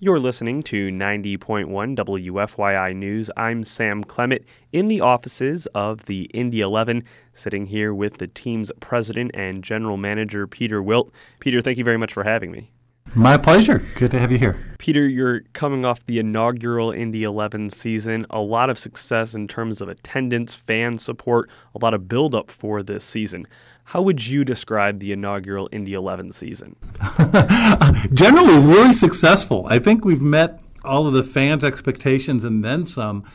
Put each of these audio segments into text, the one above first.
You're listening to 90.1 WFYI News. I'm Sam Clement in the offices of the Indy 11, sitting here with the team's president and general manager, Peter Wilt. Peter, thank you very much for having me. My pleasure. Good to have you here. Peter, you're coming off the inaugural Indy 11 season. A lot of success in terms of attendance, fan support, a lot of build-up for this season. How would you describe the inaugural Indy 11 season? Generally, really successful. I think we've met all of the fans' expectations and then some.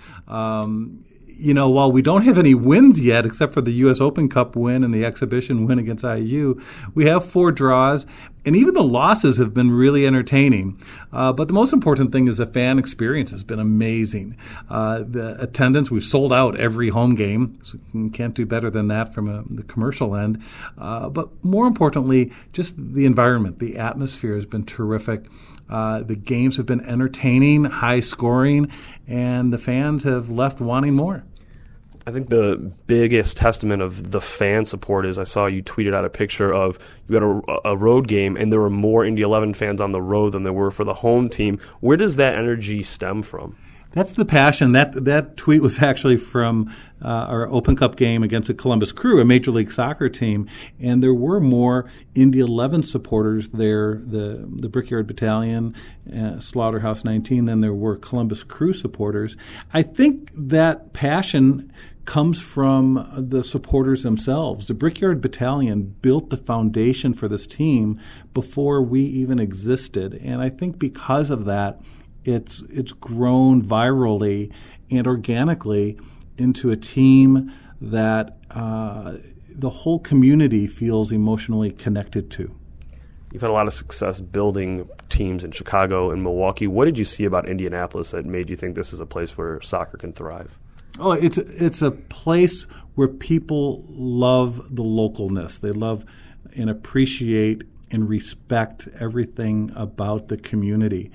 While we don't have any wins yet, except for the U.S. Open Cup win and the exhibition win against IU, we have 4 draws, and even the losses have been really entertaining. But the most important thing is the fan experience has been amazing. The attendance, we've sold out every home game, so you can't do better than that from the commercial end. But more importantly, just the environment, the atmosphere has been terrific. The games have been entertaining, high scoring, and the fans have left wanting more. I think the biggest testament of the fan support is I saw you tweeted out a picture of you had a road game and there were more Indy 11 fans on the road than there were for the home team. Where does that energy stem from? That's the passion. That tweet was actually from our Open Cup game against the Columbus Crew, a Major League Soccer team, and there were more Indy 11 supporters there, the Brickyard Battalion, Slaughterhouse 19, than there were Columbus Crew supporters. I think that passion comes from the supporters themselves. The Brickyard Battalion built the foundation for this team before we even existed, and I think because of that, it's grown virally and organically into a team that the whole community feels emotionally connected to. You've had a lot of success building teams in Chicago and Milwaukee. What did you see about Indianapolis that made you think this is a place where soccer can thrive? Oh, it's a place where people love the localness. They love and appreciate and respect everything about the community.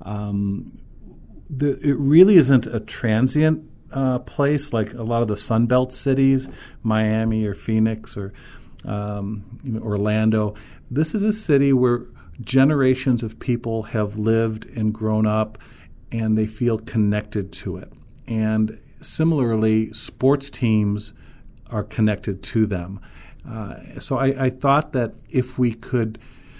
It really isn't a transient place like a lot of the Sunbelt cities, Miami or Phoenix or Orlando. This is a city where generations of people have lived and grown up, and they feel connected to it. And similarly, sports teams are connected to them. So I thought that if we could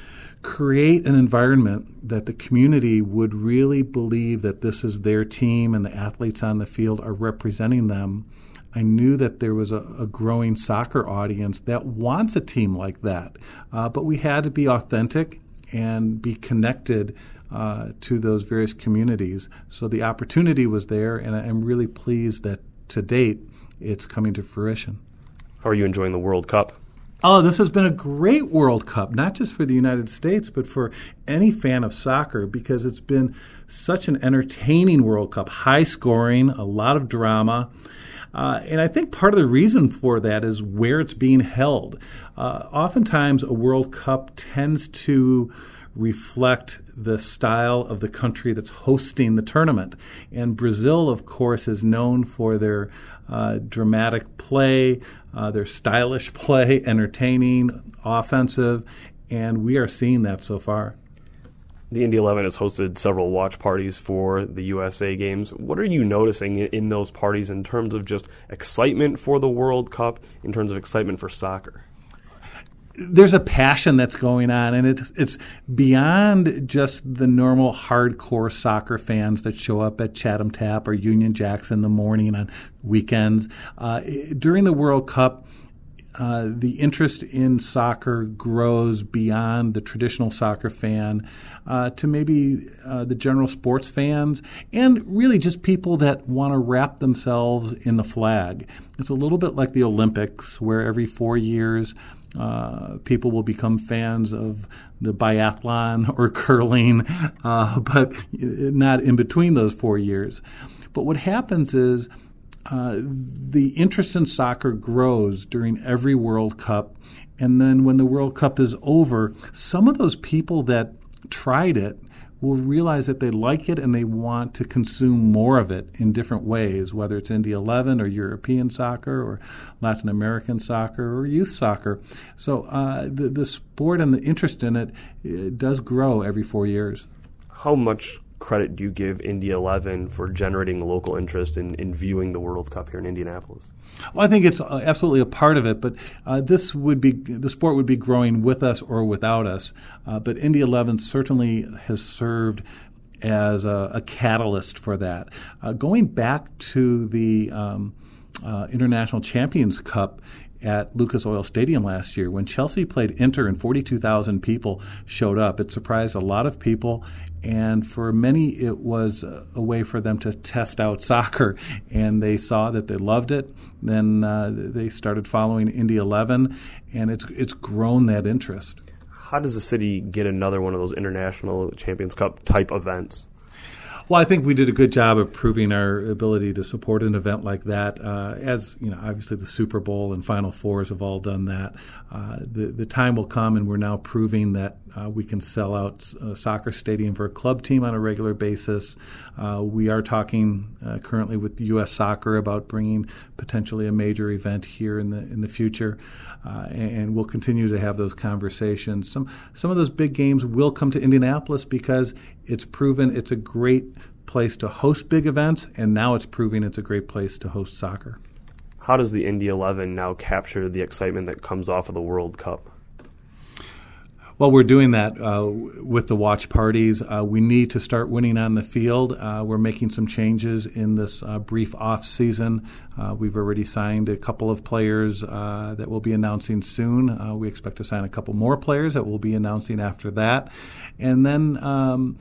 create an environment that the community would really believe that this is their team and the athletes on the field are representing them, I knew that there was a growing soccer audience that wants a team like that. But we had to be authentic and be connected to those various communities. So the opportunity was there, and I'm really pleased that to date it's coming to fruition. How are you enjoying the World Cup? Oh, this has been a great World Cup, not just for the United States, but for any fan of soccer, because it's been such an entertaining World Cup, high scoring, a lot of drama. And I think part of the reason for that is where it's being held. Oftentimes, a World Cup tends to reflect the style of the country that's hosting the tournament. And Brazil, of course, is known for their dramatic play, their stylish play, entertaining, offensive, and we are seeing that so far. The Indy 11 has hosted several watch parties for the USA games. What are you noticing in those parties in terms of just excitement for the World Cup, in terms of excitement for soccer? There's a passion that's going on, and it's beyond just the normal hardcore soccer fans that show up at Chatham Tap or Union Jacks in the morning on weekends. During the World Cup, the interest in soccer grows beyond the traditional soccer fan to maybe the general sports fans, and really just people that want to wrap themselves in the flag. It's a little bit like the Olympics, where every 4 years people will become fans of the biathlon or curling, but not in between those 4 years. But what happens is the interest in soccer grows during every World Cup, and then when the World Cup is over, some of those people that tried it will realize that they like it and they want to consume more of it in different ways, whether it's Indy 11 or European soccer or Latin American soccer or youth soccer. So the sport and the interest in it does grow every 4 years. How much credit do you give Indy 11 for generating local interest in viewing the World Cup here in Indianapolis? Well, I think it's absolutely a part of it, but the sport would be growing with us or without us. But Indy 11 certainly has served as a catalyst for that. Going back to the International Champions Cup at Lucas Oil Stadium last year, when Chelsea played Inter and 42,000 people showed up, it surprised a lot of people. And for many, it was a way for them to test out soccer. And they saw that they loved it. Then they started following Indy 11, and it's grown that interest. How does the city get another one of those International Champions Cup type events? Well, I think we did a good job of proving our ability to support an event like that. As you know, obviously the Super Bowl and Final Fours have all done that. The time will come, and we're now proving that we can sell out a soccer stadium for a club team on a regular basis. We are talking currently with U.S. Soccer about bringing potentially a major event here in the future, and we'll continue to have those conversations. Some of those big games will come to Indianapolis because it's proven it's a great place to host big events, and now it's proving it's a great place to host soccer. How does the Indy 11 now capture the excitement that comes off of the World Cup? Well, we're doing that with the watch parties. We need to start winning on the field. We're making some changes in this brief off season. We've already signed a couple of players that we'll be announcing soon. We expect to sign a couple more players that we'll be announcing after that. And then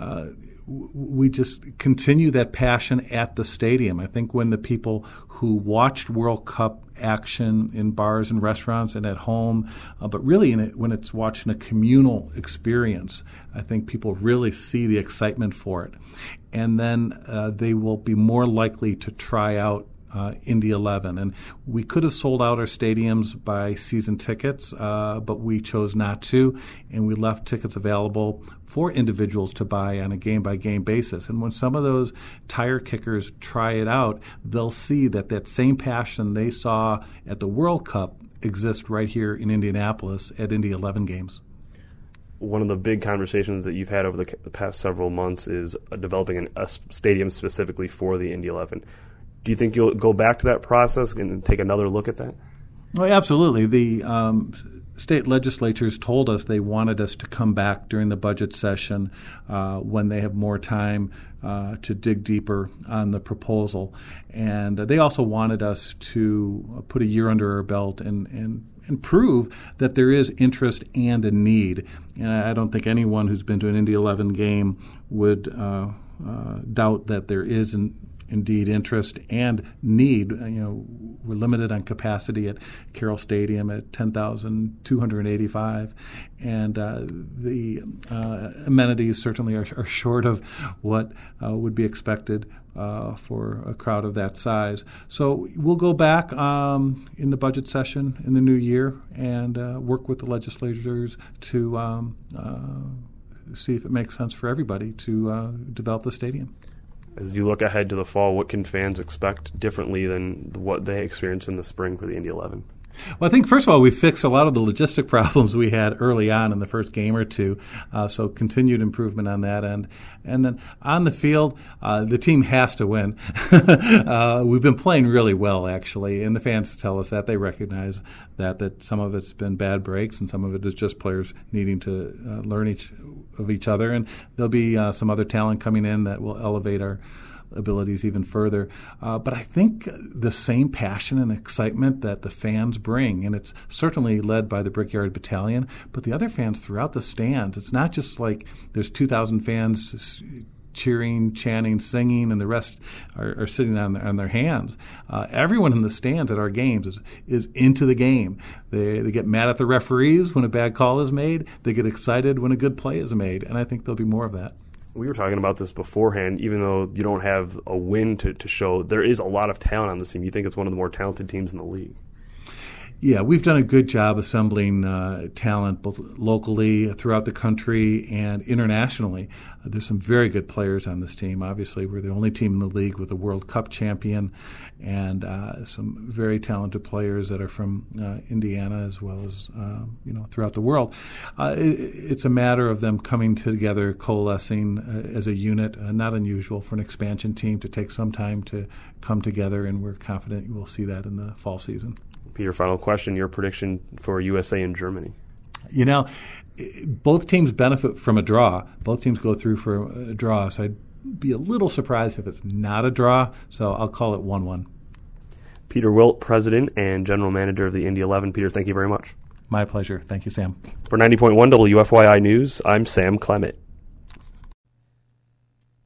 we just continue that passion at the stadium. I think when the people who watched World Cup action in bars and restaurants and at home, but really when it's watching a communal experience, I think people really see the excitement for it. And then they will be more likely to try out Indy 11. And we could have sold out our stadiums by season tickets, but we chose not to, and we left tickets available for individuals to buy on a game-by-game basis. And when some of those tire kickers try it out, they'll see that same passion they saw at the World Cup exists right here in Indianapolis at Indy 11 games. One of the big conversations that you've had over the past several months is developing a stadium specifically for the Indy 11. Do you think you'll go back to that process and take another look at that? Well, absolutely. The state legislatures told us they wanted us to come back during the budget session when they have more time to dig deeper on the proposal. And they also wanted us to put a year under our belt and prove that there is interest and a need. And I don't think anyone who's been to an Indy 11 game would doubt that there is indeed interest and need. We're limited on capacity at Carroll Stadium at 10,285, and the amenities certainly are short of what would be expected for a crowd of that size. So we'll go back in the budget session in the new year and work with the legislators to see if it makes sense for everybody to develop the stadium. As you look ahead to the fall, what can fans expect differently than what they experienced in the spring for the Indy 11? Well, I think, first of all, we fixed a lot of the logistic problems we had early on in the first game or two, so continued improvement on that end. And then on the field, the team has to win. We've been playing really well, actually, and the fans tell us that. They recognize that some of it's been bad breaks and some of it is just players needing to learn each other. And there'll be some other talent coming in that will elevate our abilities even further. But I think the same passion and excitement that the fans bring, and it's certainly led by the Brickyard Battalion, but the other fans throughout the stands, it's not just like there's 2,000 fans cheering, chanting, singing, and the rest are sitting on their hands. Everyone in the stands at our games is into the game. They get mad at the referees when a bad call is made. They get excited when a good play is made, and I think there'll be more of that. We were talking about this beforehand. Even though you don't have a win to show, there is a lot of talent on this team. You think it's one of the more talented teams in the league. Yeah, we've done a good job assembling talent both locally throughout the country and internationally. There's some very good players on this team. Obviously, we're the only team in the league with a World Cup champion, and some very talented players that are from Indiana as well as throughout the world. It's a matter of them coming together, coalescing as a unit. Not unusual for an expansion team to take some time to come together, and we're confident we'll see that in the fall season. Peter, final question, your prediction for USA and Germany. Both teams benefit from a draw. Both teams go through for a draw, so I'd be a little surprised if it's not a draw, so I'll call it 1-1. Peter Wilt, President and General Manager of the Indy 11. Peter, thank you very much. My pleasure. Thank you, Sam. For 90.1 WFYI News, I'm Sam Clement.